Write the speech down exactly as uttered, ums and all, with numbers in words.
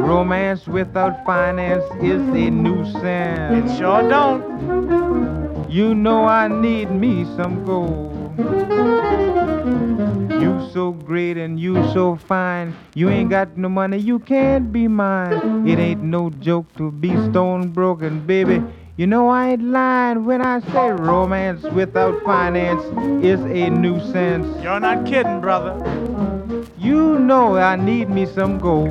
Romance without finance is a nuisance. It sure don't. You know I need me some gold. You so great and you so fine. You ain't got no money, you can't be mine. It ain't no joke to be stone broken, baby. You know I ain't lying when I say romance without finance is a nuisance. You're not kidding, brother. You know I need me some gold.